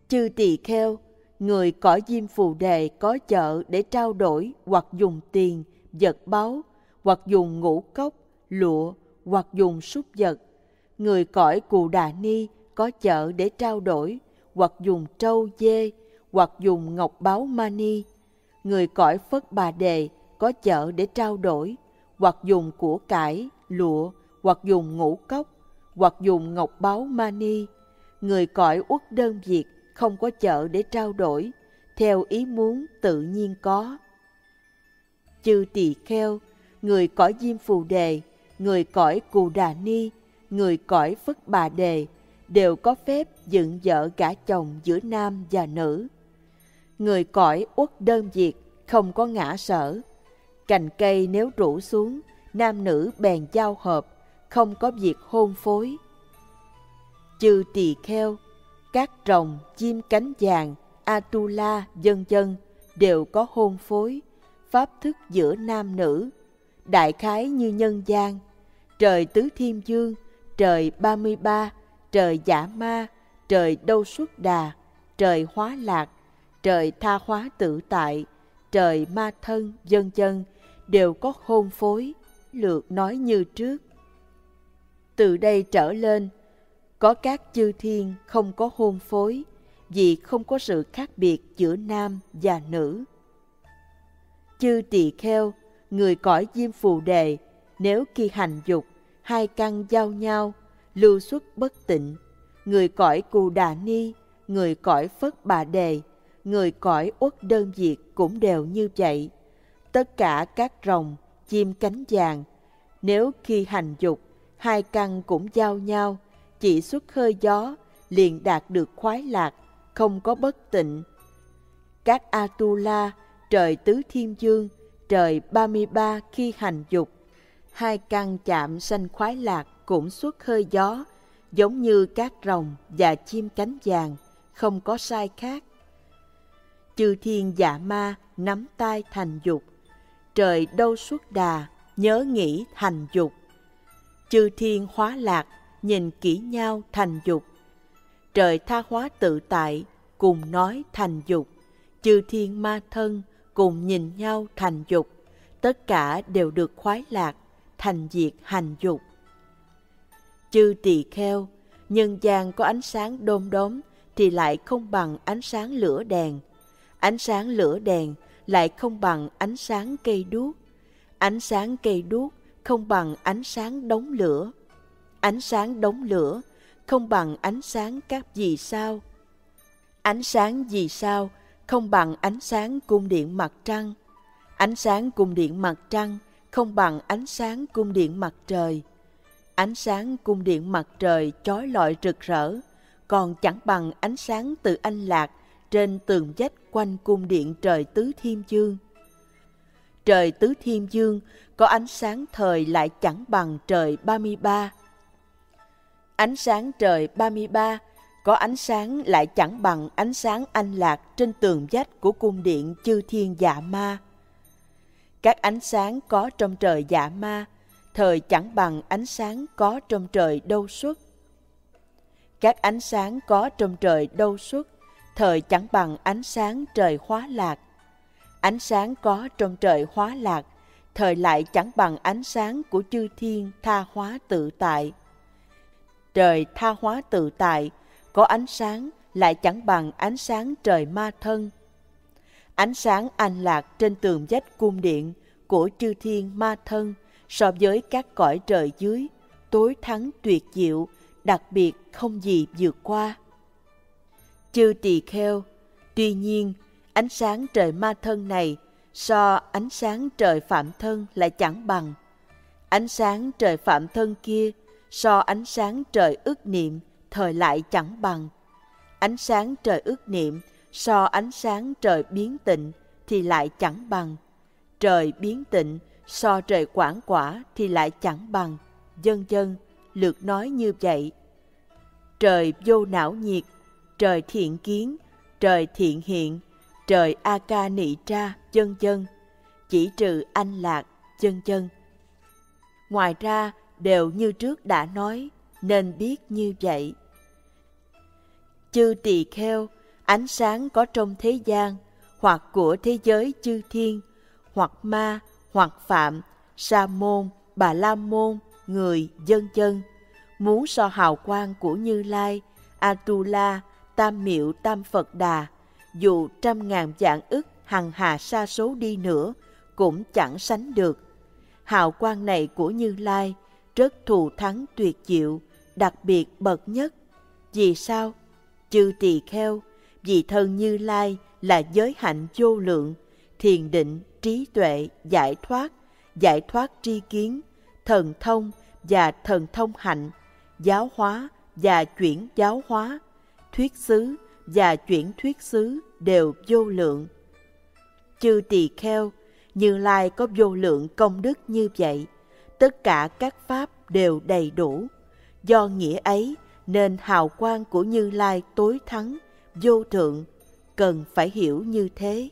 Chư tỳ kheo, người cõi Diêm Phù Đề có chợ để trao đổi hoặc dùng tiền, vật báu, hoặc dùng ngũ cốc, lụa, hoặc dùng súc vật. Người cõi Cù Đà Ni có chợ để trao đổi hoặc dùng trâu dê, hoặc dùng ngọc báu mani. Người cõi Phất Bà Đề có chợ để trao đổi hoặc dùng của cải, lụa, hoặc dùng ngũ cốc, hoặc dùng ngọc báu mani. Người cõi Uất Đơn Việt không có chợ để trao đổi, theo ý muốn tự nhiên có. Chư tỳ kheo, người cõi Diêm Phù Đề, người cõi Cù Đà Ni, người cõi Phất Bà Đề đều có phép dựng vợ gả chồng giữa nam và nữ. Người cõi Uất Đơn Việt không có ngã sở. Cành cây nếu rủ xuống, nam nữ bèn giao hợp, không có việc hôn phối. Chư tỳ kheo, các rồng, chim cánh vàng, Atula, vân vân đều có hôn phối, pháp thức giữa nam nữ, đại khái như nhân gian. Trời Tứ Thiên Dương, trời 33, trời Giả Ma, trời Đâu Xuất Đà, trời Hóa Lạc, trời Tha Hóa Tự Tại, trời Ma Thân, vân vân đều có hôn phối, lược nói như trước. Từ đây trở lên, có các chư thiên không có hôn phối, vì không có sự khác biệt giữa nam và nữ. Chư tỳ kheo, người cõi Diêm Phù Đề, nếu khi hành dục, hai căn giao nhau, lưu xuất bất tịnh. Người cõi Cù Đà Ni, người cõi Phất Bà Đề, người cõi Uất Đơn Việt cũng đều như vậy. Tất cả các rồng, chim cánh vàng, nếu khi hành dục, hai căn cũng giao nhau, chỉ xuất hơi gió, liền đạt được khoái lạc, không có bất tịnh. Các Atula, trời Tứ Thiên Dương, trời 33 khi hành dục, hai căn chạm sanh khoái lạc cũng xuất hơi gió, giống như các rồng và chim cánh vàng, không có sai khác. Chư thiên Dạ Ma nắm tay thành dục, trời Đâu Xuất Đà nhớ nghĩ thành dục. Chư thiên Hóa Lạc nhìn kỹ nhau thành dục, trời Tha Hóa Tự Tại cùng nói thành dục. Chư thiên Ma Thân cùng nhìn nhau thành dục, tất cả đều được khoái lạc, thành diệt hành dục. Chư tỳ kheo, nhân gian có ánh sáng đom đóm thì lại không bằng ánh sáng lửa đèn. Ánh sáng lửa đèn lại không bằng ánh sáng cây đuốc. Ánh sáng cây đuốc không bằng ánh sáng đống lửa. Ánh sáng đống lửa không bằng ánh sáng các vì sao. Ánh sáng vì sao không bằng ánh sáng cung điện mặt trăng. Ánh sáng cung điện mặt trăng không bằng ánh sáng cung điện mặt trời. Ánh sáng cung điện mặt trời chói lọi rực rỡ, còn chẳng bằng ánh sáng từ anh lạc trên tường vách quanh cung điện trời Tứ Thiên Dương. Trời Tứ Thiên Dương có ánh sáng thời lại chẳng bằng trời 33. Ánh sáng trời 33 có ánh sáng lại chẳng bằng ánh sáng anh lạc trên tường vách của cung điện chư thiên Dạ Ma. Các ánh sáng có trong trời Dạ Ma thời chẳng bằng ánh sáng có trong trời Đâu Xuất. Các ánh sáng có trong trời Đâu Xuất thời chẳng bằng ánh sáng trời Hóa Lạc. Ánh sáng có trong trời Hóa Lạc thời lại chẳng bằng ánh sáng của chư thiên Tha Hóa Tự Tại. Trời Tha Hóa Tự Tại có ánh sáng lại chẳng bằng ánh sáng trời Ma Thân. Ánh sáng anh lạc trên tường vách cung điện của chư thiên Ma Thân so với các cõi trời dưới tối thắng tuyệt diệu, đặc biệt không gì vượt qua. Chư tỳ kheo, tuy nhiên ánh sáng trời Ma Thân này so ánh sáng trời Phạm Thân lại chẳng bằng. Ánh sáng trời Phạm Thân kia so ánh sáng trời Ức Niệm thời lại chẳng bằng. Ánh sáng trời Ức Niệm so ánh sáng trời Biến Tịnh thì lại chẳng bằng. Trời Biến Tịnh so trời Quảng Quả thì lại chẳng bằng, vân vân, lược nói như vậy. Trời Vô Não Nhiệt, trời Thiện Kiến, trời Thiện Hiện, trời A Ca Nị Tra, vân vân, chỉ trừ anh lạc, vân vân. Ngoài ra đều như trước đã nói, nên biết như vậy. Chư tỳ kheo, ánh sáng có trong thế gian, hoặc của thế giới chư thiên, hoặc ma, hoặc phạm, sa môn, bà la môn, người, vân vân, muốn so hào quang của Như Lai, Atula, Tam Miệu Tam Phật Đà, dù 100.000 vạn ức hằng hà sa số đi nữa, cũng chẳng sánh được. Hào quang này của Như Lai rất thù thắng tuyệt diệu, đặc biệt bậc nhất. Vì sao? Chư tỳ kheo, vì thân Như Lai là giới hạnh vô lượng, thiền định, trí tuệ, giải thoát tri kiến, thần thông và thần thông hạnh, giáo hóa và chuyển giáo hóa, thuyết xứ và chuyển thuyết xứ đều vô lượng. Chư tỳ kheo, Như Lai có vô lượng công đức như vậy, tất cả các pháp đều đầy đủ. Do nghĩa ấy nên hào quang của Như Lai tối thắng, vô thượng, cần phải hiểu như thế.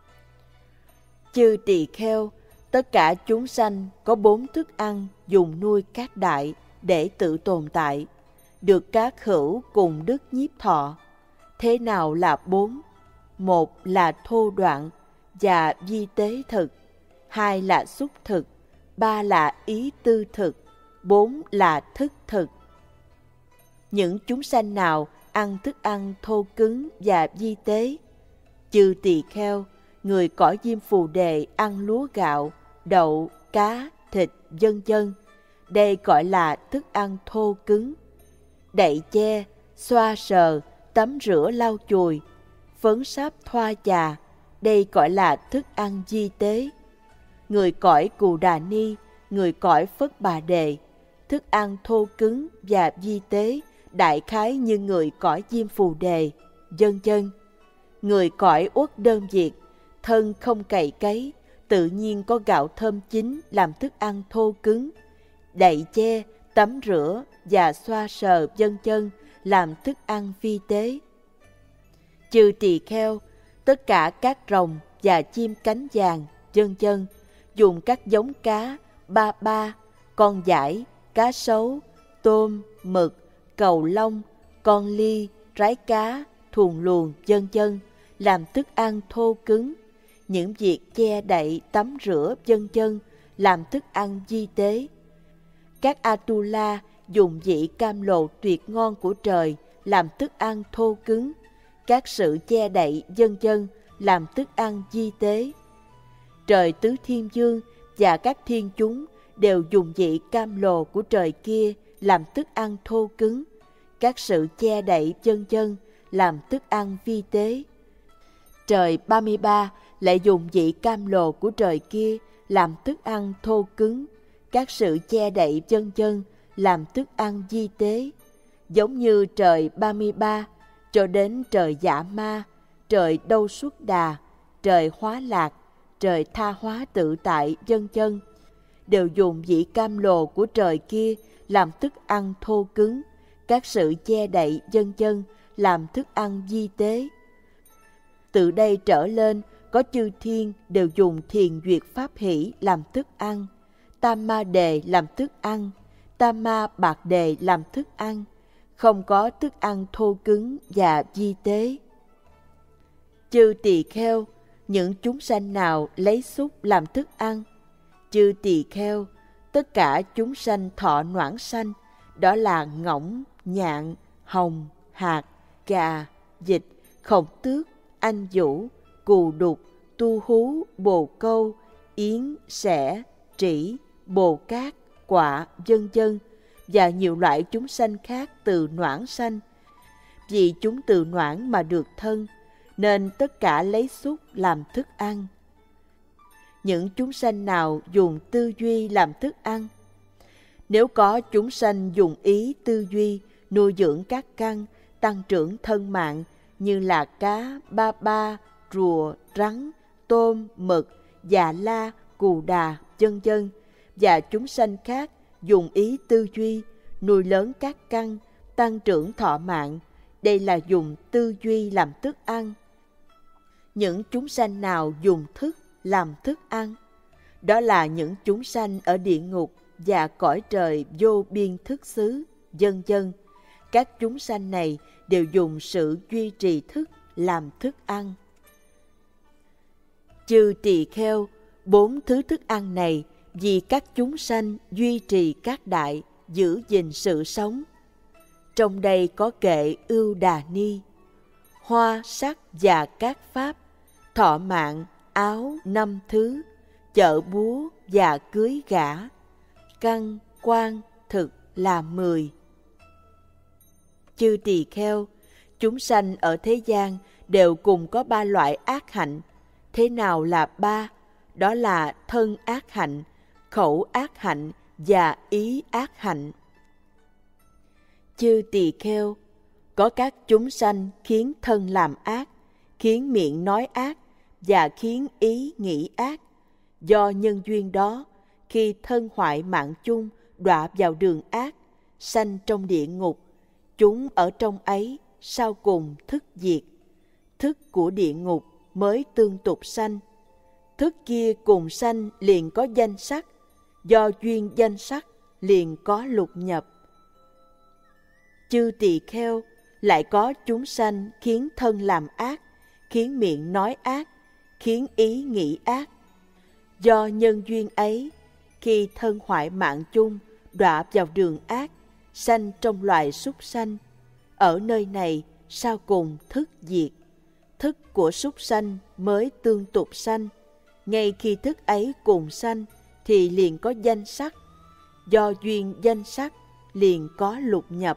Chư tỳ kheo, tất cả chúng sanh có 4 thức ăn dùng nuôi các đại để tự tồn tại, được các hữu cùng đức nhiếp thọ. Thế nào là 4? 1 là thô đoạn và vi tế thực, 2 là xúc thực, 3 là ý tư thực, 4 là thức thực. Những chúng sanh nào ăn thức ăn thô cứng và vi tế? Chư tỳ kheo, người cõi Diêm Phù Đề ăn lúa gạo, đậu, cá, thịt, vân vân. Đây gọi là thức ăn thô cứng. Đậy che, xoa sờ, tắm rửa lau chùi, phấn sáp thoa chà, đây gọi là thức ăn vi tế. Người cõi Cù Đà Ni, người cõi Phất Bà Đề, thức ăn thô cứng và vi tế, đại khái như người cõi Diêm Phù Đề, vân vân. Người cõi Uất Đơn Việt, thân không cày cấy, tự nhiên có gạo thơm chín làm thức ăn thô cứng, đậy che, tắm rửa và xoa sờ vân vân làm thức ăn vi tế. Chư tỳ kheo, tất cả các rồng và chim cánh vàng, vân vân, dùng các giống cá, ba, con dải, cá sấu, tôm, mực, cầu lông, con ly, rái cá, thuồng luồng, vân vân, làm thức ăn thô cứng. Những việc che đậy, tắm rửa, vân vân, làm thức ăn vi tế. Các Atula dùng vị cam lộ tuyệt ngon của trời làm thức ăn thô cứng. Các sự che đậy, vân vân, làm thức ăn vi tế. Trời Tứ Thiên Vương và các thiên chúng đều dùng vị cam lồ của trời kia làm thức ăn thô cứng. Các sự che đậy, vân vân, làm thức ăn vi tế. Trời 33 lại dùng vị cam lồ của trời kia làm thức ăn thô cứng. Các sự che đậy, vân vân, làm thức ăn vi tế. Giống như trời 33 cho đến trời Dạ Ma, trời Đâu Xuất Đà, trời Hóa Lạc, trời Tha Hóa Tự Tại, vân vân, đều dùng vị cam lồ của trời kia làm thức ăn thô cứng. Các sự che đậy, vân vân, làm thức ăn vi tế. Từ đây trở lên, có chư thiên đều dùng thiền duyệt pháp hỷ làm thức ăn, tam ma đề làm thức ăn, tam ma bạc đề làm thức ăn, không có thức ăn thô cứng và vi tế. Chư tỳ kheo, những chúng sanh nào lấy súc làm thức ăn? Chư tỳ kheo, tất cả chúng sanh thọ noãn sanh, đó là ngỗng, nhạn, hồng, hạt, gà, vịt, khổng tước, anh vũ, cù đục, tu hú, bồ câu, yến, sẻ, trĩ, bồ cát, quạ, vân vân, và nhiều loại chúng sanh khác từ noãn sanh. Vì chúng từ noãn mà được thân, nên tất cả lấy súc làm thức ăn. Những chúng sanh nào dùng tư duy làm thức ăn? Nếu có chúng sanh dùng ý tư duy nuôi dưỡng các căn, tăng trưởng thân mạng như là cá, ba, rùa, rắn, tôm, mực, già la, cù đà, vân vân, và chúng sanh khác dùng ý tư duy nuôi lớn các căn, tăng trưởng thọ mạng, đây là dùng tư duy làm thức ăn. Những chúng sanh nào dùng thức làm thức ăn? Đó là những chúng sanh ở địa ngục và cõi trời vô biên thức xứ, vân vân. Các chúng sanh này đều dùng sự duy trì thức làm thức ăn. Chư tỳ kheo, 4 thứ thức ăn này vì các chúng sanh duy trì các đại, giữ gìn sự sống. Trong đây có kệ Ưu Đà Ni, hoa, sắc và các pháp, thọ mạng, áo 5 thứ, chợ búa và cưới gả, căn, quan, thực là 10. Chư tỳ kheo, chúng sanh ở thế gian đều cùng có 3 loại ác hạnh. Thế nào là 3? Đó là thân ác hạnh, khẩu ác hạnh và ý ác hạnh. Chư tỳ kheo, có các chúng sanh khiến thân làm ác, khiến miệng nói ác và khiến ý nghĩ ác. Do nhân duyên đó, khi thân hoại mạng chung đọa vào đường ác, sanh trong địa ngục, chúng ở trong ấy sau cùng thức diệt. Thức của địa ngục mới tương tục sanh. Thức kia cùng sanh liền có danh sắc, do duyên danh sắc liền có lục nhập. Chư tỳ kheo, lại có chúng sanh khiến thân làm ác, khiến miệng nói ác, khiến ý nghĩ ác. Do nhân duyên ấy, khi thân hoại mạng chung đọa vào đường ác, sanh trong loài súc sanh, ở nơi này sau cùng thức diệt. Thức của súc sanh mới tương tục sanh. Ngay khi thức ấy cùng sanh thì liền có danh sắc, do duyên danh sắc liền có lục nhập.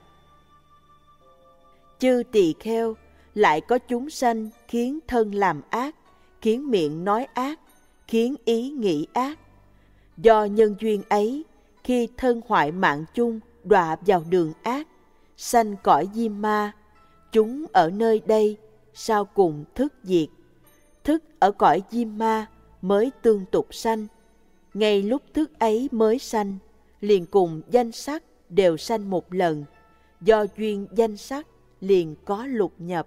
Chư tỳ kheo, lại có chúng sanh khiến thân làm ác, khiến miệng nói ác, khiến ý nghĩ ác. Do nhân duyên ấy, khi thân hoại mạng chung đọa vào đường ác, sanh cõi diêm ma, chúng ở nơi đây sau cùng thức diệt. Thức ở cõi diêm ma mới tương tục sanh. Ngay lúc thức ấy mới sanh, liền cùng danh sắc đều sanh một lần. Do duyên danh sắc liền có lục nhập.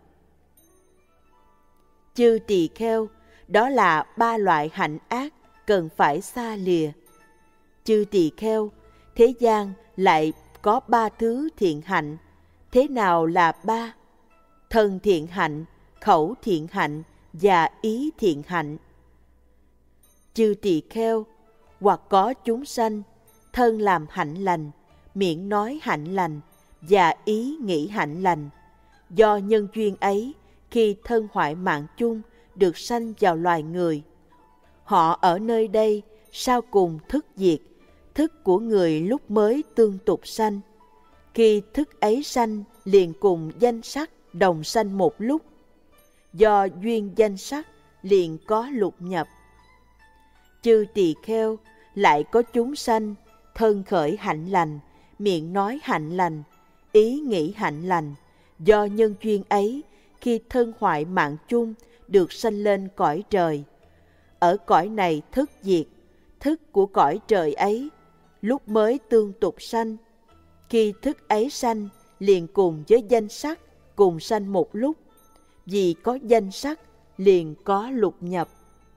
Chư tỳ kheo, đó là 3 loại hạnh ác cần phải xa lìa. Chư tỳ kheo, thế gian lại có 3 thứ thiện hạnh. Thế nào là 3? Thân thiện hạnh, khẩu thiện hạnh và ý thiện hạnh. Chư tỳ kheo, hoặc có chúng sanh thân làm hạnh lành, miệng nói hạnh lành và ý nghĩ hạnh lành. Do nhân duyên ấy, khi thân hoại mạng chung được sanh vào loài người, họ ở nơi đây sau cùng thức diệt. Thức của người lúc mới tương tục sanh. Khi thức ấy sanh liền cùng danh sắc đồng sanh một lúc. Do duyên danh sắc liền có lục nhập. Chư tỳ kheo, lại có chúng sanh thân khởi hạnh lành, miệng nói hạnh lành, ý nghĩ hạnh lành. Do nhân duyên ấy, khi thân hoại mạng chung được sanh lên cõi trời. Ở cõi này thức diệt. Thức của cõi trời ấy lúc mới tương tục sanh. Khi thức ấy sanh liền cùng với danh sắc cùng sanh một lúc. Vì có danh sắc liền có lục nhập.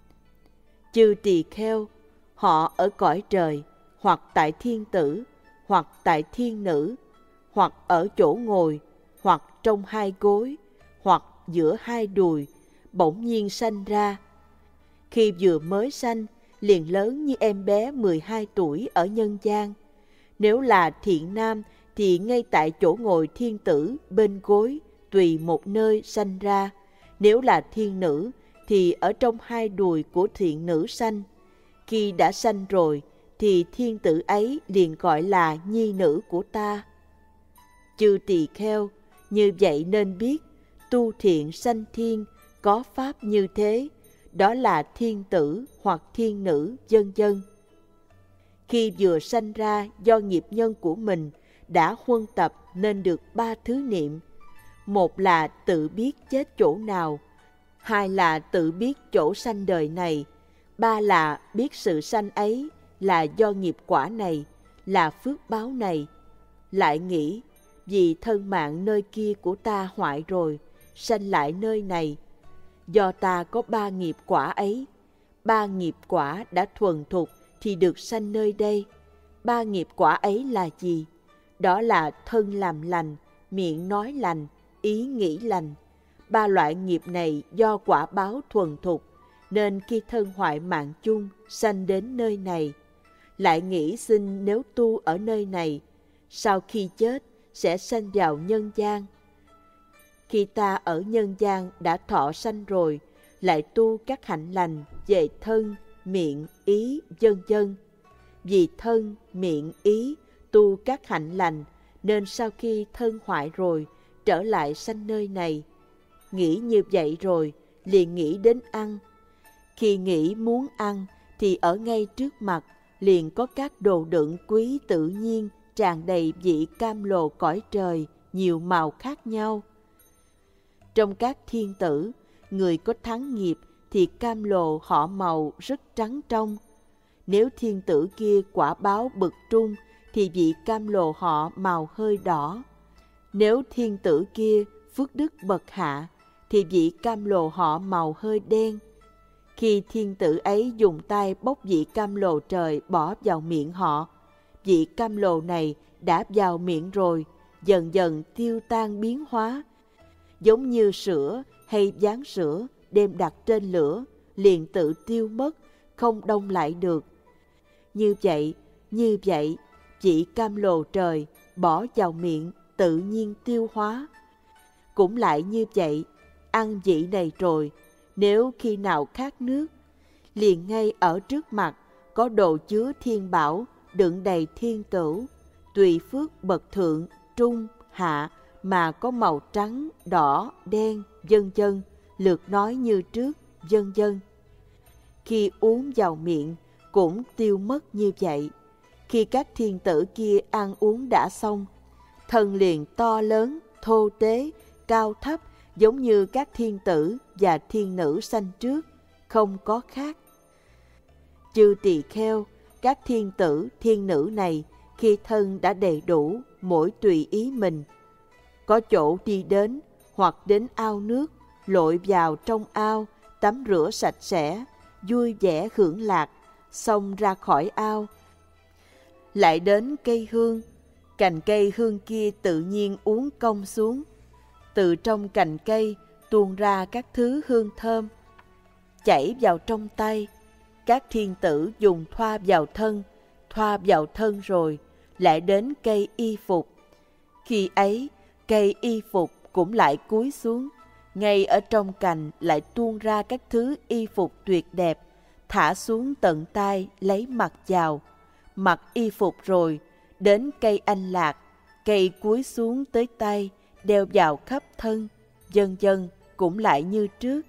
Chư tỳ kheo, họ ở cõi trời, hoặc tại thiên tử, hoặc tại thiên nữ, hoặc ở chỗ ngồi, hoặc trong 2 gối, hoặc giữa 2 đùi, bỗng nhiên sanh ra. Khi vừa mới sanh, liền lớn như em bé 12 tuổi ở nhân gian. Nếu là thiện nam thì ngay tại chỗ ngồi thiên tử bên gối, tùy một nơi sanh ra. Nếu là thiên nữ thì ở trong 2 đùi của thiện nữ sanh. Khi đã sanh rồi thì thiên tử ấy liền gọi là nhi nữ của ta. Chư tỳ kheo, như vậy nên biết, tu thiện sanh thiên, có pháp như thế, đó là thiên tử hoặc thiên nữ, vân vân. Khi vừa sanh ra do nghiệp nhân của mình đã huân tập nên được 3 thứ niệm. Một là tự biết chết chỗ nào, 2 là tự biết chỗ sanh đời này, 3 là biết sự sanh ấy là do nghiệp quả này, là phước báo này. Lại nghĩ, vì thân mạng nơi kia của ta hoại rồi, sanh lại nơi này. Do ta có 3 nghiệp quả ấy, 3 nghiệp quả đã thuần thục thì được sanh nơi đây. 3 nghiệp quả ấy là gì? Đó là thân làm lành, miệng nói lành, ý nghĩ lành. ba loại nghiệp này do quả báo thuần thục, nên khi thân hoại mạng chung sanh đến nơi này, lại nghĩ xin nếu tu ở nơi này, sau khi chết sẽ sanh vào nhân gian. Khi ta ở nhân gian đã thọ sanh rồi, lại tu các hạnh lành về thân, miệng, ý, vân vân. Vì thân, miệng, ý tu các hạnh lành, nên sau khi thân hoại rồi, trở lại sanh nơi này. Nghĩ như vậy rồi, liền nghĩ đến ăn. Khi nghĩ muốn ăn, thì ở ngay trước mặt, liền có các đồ đựng quý tự nhiên, tràn đầy vị cam lồ cõi trời, nhiều màu khác nhau. Trong các thiên tử, người có thắng nghiệp thì cam lồ họ màu rất trắng trong. Nếu thiên tử kia quả báo bậc trung, thì vị cam lồ họ màu hơi đỏ. Nếu thiên tử kia phước đức bậc hạ, thì vị cam lồ họ màu hơi đen. Khi thiên tử ấy dùng tay bốc vị cam lồ trời bỏ vào miệng họ, vị cam lồ này đã vào miệng rồi, dần dần tiêu tan biến hóa, giống như sữa hay ván sữa đem đặt trên lửa, liền tự tiêu mất, không đông lại được. Như vậy, vị cam lồ trời bỏ vào miệng tự nhiên tiêu hóa. Cũng lại như vậy, ăn vị này rồi, nếu khi nào khát nước, liền ngay ở trước mặt có đồ chứa thiên bảo đựng đầy thiên tửu, tùy phước bậc thượng, trung, hạ mà có màu trắng, đỏ, đen, vân vân, lượt nói như trước, vân vân. Khi uống vào miệng cũng tiêu mất như vậy. Khi các thiên tử kia ăn uống đã xong, thân liền to lớn, thô tế, cao thấp, giống như các thiên tử và thiên nữ sanh trước, không có khác. Chư tỳ kheo, các thiên tử, thiên nữ này, khi thân đã đầy đủ, mỗi tùy ý mình. Có chỗ đi đến, hoặc đến ao nước, lội vào trong ao, tắm rửa sạch sẽ, vui vẻ hưởng lạc, xong ra khỏi ao. Lại đến cây hương, cành cây hương kia tự nhiên uốn cong xuống. Từ trong cành cây tuôn ra các thứ hương thơm, chảy vào trong tay. Các thiên tử dùng thoa vào thân rồi, lại đến cây y phục. Khi ấy, cây y phục cũng lại cúi xuống, ngay ở trong cành lại tuôn ra các thứ y phục tuyệt đẹp, thả xuống tận tay lấy mặc vào. Mặc y phục rồi, đến cây anh lạc, cây cúi xuống tới tay, đeo vào khắp thân, vân vân, cũng lại như trước.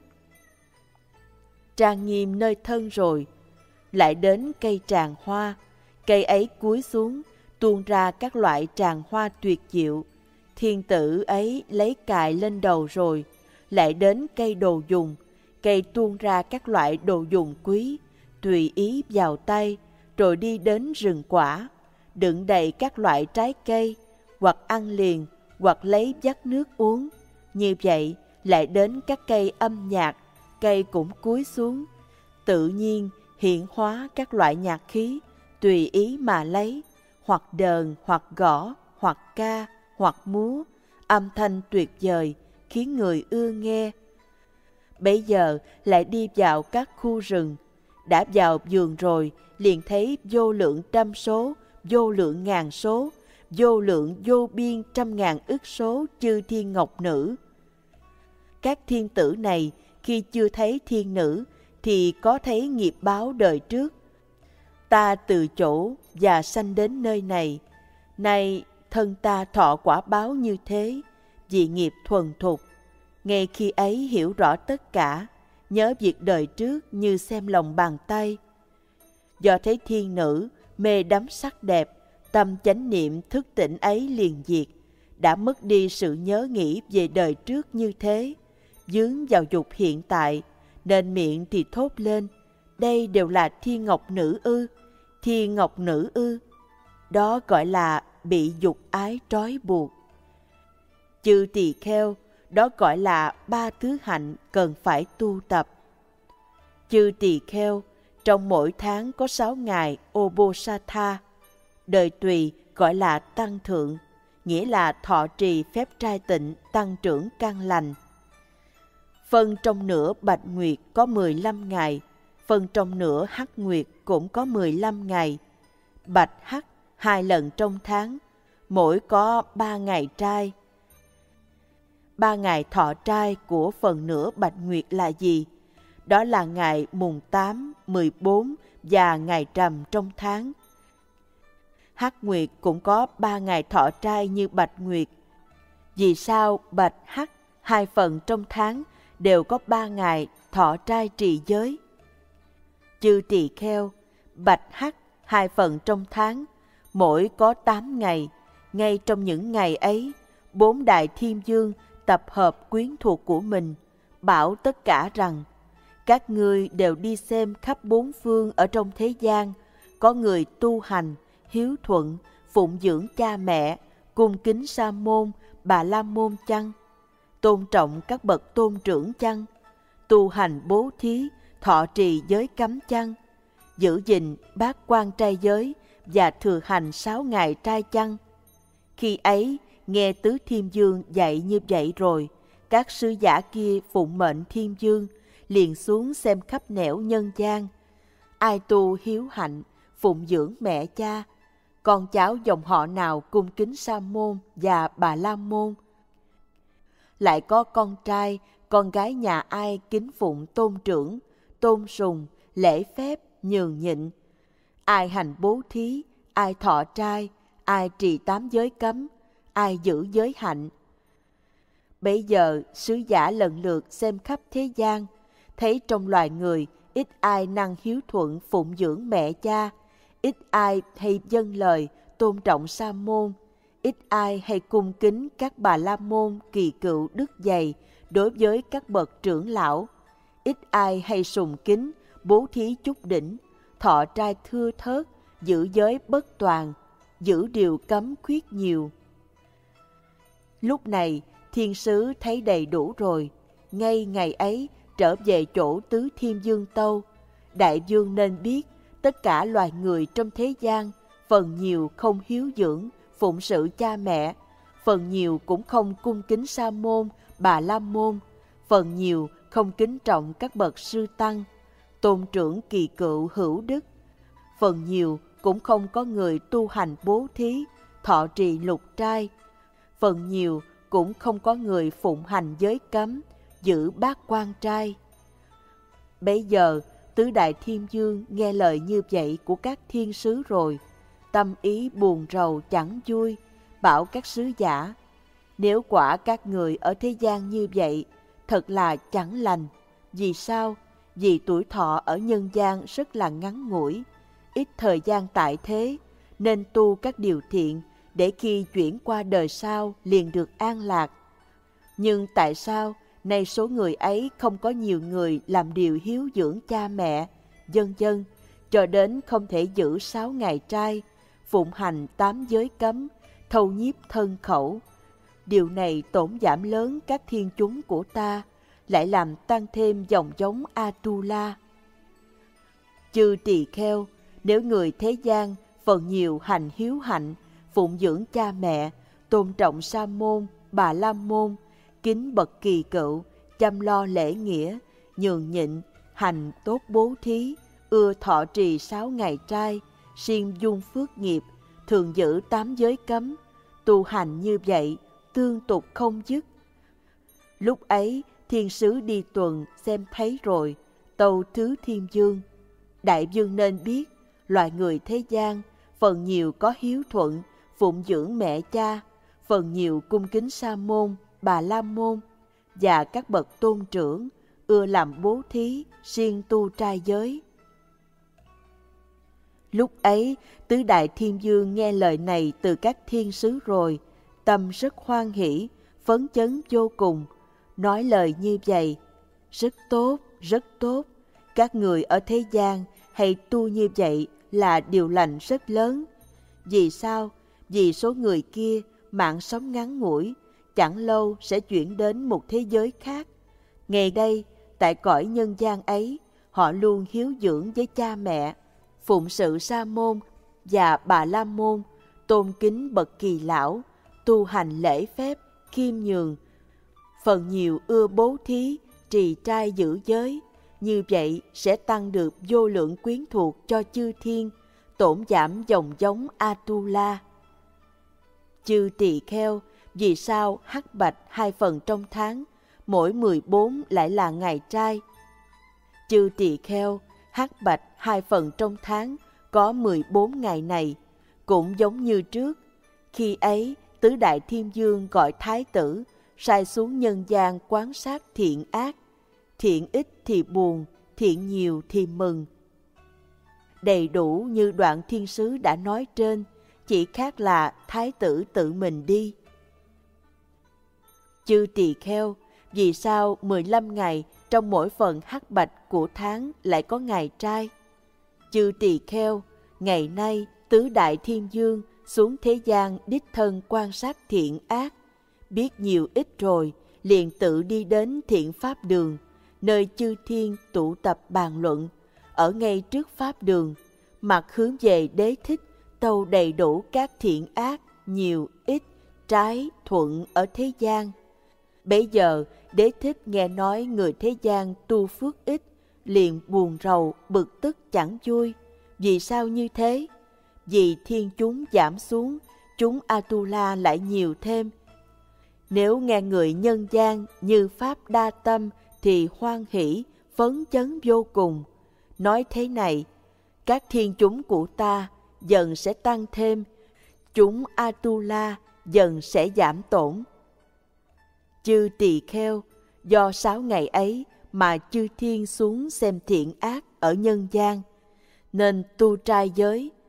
Trang nghiêm nơi thân rồi, lại đến cây tràng hoa, cây ấy cúi xuống, tuôn ra các loại tràng hoa tuyệt diệu. Thiên tử ấy lấy cài lên đầu rồi, lại đến cây đồ dùng, cây tuôn ra các loại đồ dùng quý, tùy ý vào tay, rồi đi đến rừng quả, đựng đầy các loại trái cây, hoặc ăn liền, hoặc lấy vắt nước uống. Như vậy, lại đến các cây âm nhạc, cây cũng cúi xuống, tự nhiên hiện hóa các loại nhạc khí, tùy ý mà lấy, hoặc đờn, hoặc gõ, hoặc ca, hoặc múa, âm thanh tuyệt vời, khiến người ưa nghe. Bấy giờ lại đi vào các khu rừng, đã vào vườn rồi, liền thấy vô lượng trăm số, vô lượng ngàn số, vô lượng vô biên trăm ngàn ức số chư thiên ngọc nữ. Các thiên tử này khi chưa thấy thiên nữ thì có thấy nghiệp báo đời trước. Ta từ chỗ và sanh đến nơi này, nay thân ta thọ quả báo như thế, vì nghiệp thuần thục. Ngay khi ấy hiểu rõ tất cả, nhớ việc đời trước như xem lòng bàn tay. Do thấy thiên nữ mê đắm sắc đẹp, tâm chánh niệm thức tỉnh ấy liền diệt, đã mất đi sự nhớ nghĩ về đời trước như thế, vướng vào dục hiện tại, nên miệng thì thốt lên, đây đều là thiên ngọc nữ ư, thiên ngọc nữ ư. Đó gọi là bị dục ái trói buộc. Chư tỳ kheo, đó gọi là ba thứ hạnh cần phải tu tập. Chư tỳ kheo, trong mỗi tháng có 6 ngày Obosatha, đời tùy gọi là tăng thượng, nghĩa là thọ trì phép trai tịnh tăng trưởng căn lành. Phân trong nửa bạch nguyệt có 15 ngày, phân trong nửa hắc nguyệt cũng có 15 ngày. Bạch hắc 2 lần trong tháng, mỗi có 3 ngày trai. 3 ngày thọ trai của phần nửa bạch nguyệt là gì? Đó là ngày mùng 8, 14 và ngày rằm trong tháng. Hắc nguyệt cũng có 3 ngày thọ trai như bạch nguyệt. Vì sao bạch hắc 2 phần trong tháng đều có 3 ngày thọ trai trì giới? Chư tỳ kheo, bạch hắc 2 phần trong tháng, mỗi có 8 ngày. Ngay trong những ngày ấy, 4 đại thiên vương tập hợp quyến thuộc của mình, bảo tất cả rằng: các ngươi đều đi xem khắp 4 phương ở trong thế gian, có người tu hành, hiếu thuận, phụng dưỡng cha mẹ, cung kính sa môn, bà la môn chăng? Tôn trọng các bậc tôn trưởng chăng? Tu hành bố thí, thọ trì giới cấm chăng? Giữ gìn bát quan trai giới và thừa hành 6 ngày trai chăng? Khi ấy, nghe tứ thiên vương dạy như vậy rồi, các sứ giả kia phụng mệnh thiên vương, liền xuống xem khắp nẻo nhân gian. Ai tu hiếu hạnh, phụng dưỡng mẹ cha, con cháu dòng họ nào cung kính sa môn và bà la môn. Lại có con trai, con gái nhà ai kính phụng tôn trưởng, tôn sùng, lễ phép, nhường nhịn. Ai hành bố thí, ai thọ trai, ai trì 8 giới cấm, ai giữ giới hạnh. Bấy giờ sứ giả lần lượt xem khắp thế gian, thấy trong loài người ít ai năng hiếu thuận phụng dưỡng mẹ cha, ít ai hay vâng lời tôn trọng sa môn, ít ai hay cung kính các bà la môn kỳ cựu đức dày đối với các bậc trưởng lão, ít ai hay sùng kính bố thí chúc đỉnh, thọ trai thưa thớt, giữ giới bất toàn, giữ điều cấm khuyết nhiều. Lúc này thiên sứ thấy đầy đủ rồi, ngay ngày ấy trở về chỗ tứ thiên vương tâu. Đại vương nên biết tất cả loài người trong thế gian, phần nhiều không hiếu dưỡng phụng sự cha mẹ, phần nhiều cũng không cung kính sa môn, bà la môn, phần nhiều không kính trọng các bậc sư tăng, tôn trưởng kỳ cựu hữu đức, phần nhiều cũng không có người tu hành bố thí, thọ trì lục trai, phần nhiều cũng không có người phụng hành giới cấm, giữ bát quan trai. Bấy giờ tứ đại thiên vương nghe lời như vậy của các thiên sứ rồi, tâm ý buồn rầu chẳng vui, bảo các sứ giả: nếu quả các người ở thế gian như vậy, thật là chẳng lành. Vì sao? Vì tuổi thọ ở nhân gian rất là ngắn ngủi, ít thời gian tại thế, nên tu các điều thiện để khi chuyển qua đời sau liền được an lạc. Nhưng tại sao nay số người ấy không có nhiều người làm điều hiếu dưỡng cha mẹ, vân vân, cho đến không thể giữ 6 ngày trai, phụng hành 8 giới cấm, thâu nhiếp thân khẩu. Điều này tổn giảm lớn các thiên chúng của ta, lại làm tăng thêm dòng giống Atula. Chư tỳ kheo, nếu người thế gian phần nhiều hành hiếu hạnh, phụng dưỡng cha mẹ, tôn trọng sa môn, bà la môn, kính bậc kỳ cựu, chăm lo lễ nghĩa, nhường nhịn, hành tốt bố thí, ưa thọ trì 6 ngày trai, siêng dung phước nghiệp, thường giữ 8 giới cấm, tu hành như vậy, tương tục không dứt. Lúc ấy, thiên sứ đi tuần xem thấy rồi, tâu thứ thiên vương: đại vương nên biết, loài người thế gian, phần nhiều có hiếu thuận, phụng dưỡng mẹ cha, phần nhiều cung kính sa môn, bà la môn, và các bậc tôn trưởng, ưa làm bố thí, siêng tu trai giới. Lúc ấy, tứ đại thiên vương nghe lời này từ các thiên sứ rồi, tâm rất hoan hỷ, phấn chấn vô cùng, nói lời như vậy: rất tốt, rất tốt, các người ở thế gian hay tu như vậy là điều lành rất lớn. Vì sao? Vì số người kia mạng sống ngắn ngủi, chẳng lâu sẽ chuyển đến một thế giới khác. Ngày đây, tại cõi nhân gian ấy, họ luôn hiếu dưỡng với cha mẹ, phụng sự sa môn và bà la môn, tôn kính bậc kỳ lão, tu hành lễ phép, khiêm nhường. Phần nhiều ưa bố thí, trì trai giữ giới, như vậy sẽ tăng được vô lượng quyến thuộc cho chư thiên, tổn giảm dòng giống Atula. Chư tỳ kheo, vì sao hắc bạch 2 phần trong tháng, mỗi 14 lại là ngày trai? Chư tỳ kheo, hắc bạch 2 phần trong tháng có 14 ngày này, cũng giống như trước. Khi ấy, tứ đại thiên vương gọi thái tử, sai xuống nhân gian quan sát thiện ác. Thiện ít thì buồn, thiện nhiều thì mừng. Đầy đủ như đoạn thiên sứ đã nói trên, chỉ khác là thái tử tự mình đi. Chư tỳ kheo, vì sao 15 ngày trong mỗi phần hắc bạch của tháng lại có ngày trai? Chư tỳ kheo, ngày nay tứ đại thiên vương xuống thế gian đích thân quan sát thiện ác, biết nhiều ít rồi, liền tự đi đến thiện pháp đường, nơi chư thiên tụ tập bàn luận. Ở ngay trước pháp đường, mặt hướng về Đế Thích, tâu đầy đủ các thiện ác, nhiều, ít, trái, thuận ở thế gian. Bấy giờ, Đế Thích nghe nói người thế gian tu phước ít, liền buồn rầu, bực tức chẳng vui. Vì sao như thế? Vì thiên chúng giảm xuống, chúng Atula lại nhiều thêm. Nếu nghe người nhân gian như Pháp đa tâm thì hoan hỷ, phấn chấn vô cùng. Nói thế này, các thiên chúng của ta dần sẽ tăng thêm, chúng Atula dần sẽ giảm tổn. Chư tỳ kheo, do 6 ngày ấy mà chư thiên xuống xem thiện ác ở nhân gian, nên tu trai giới,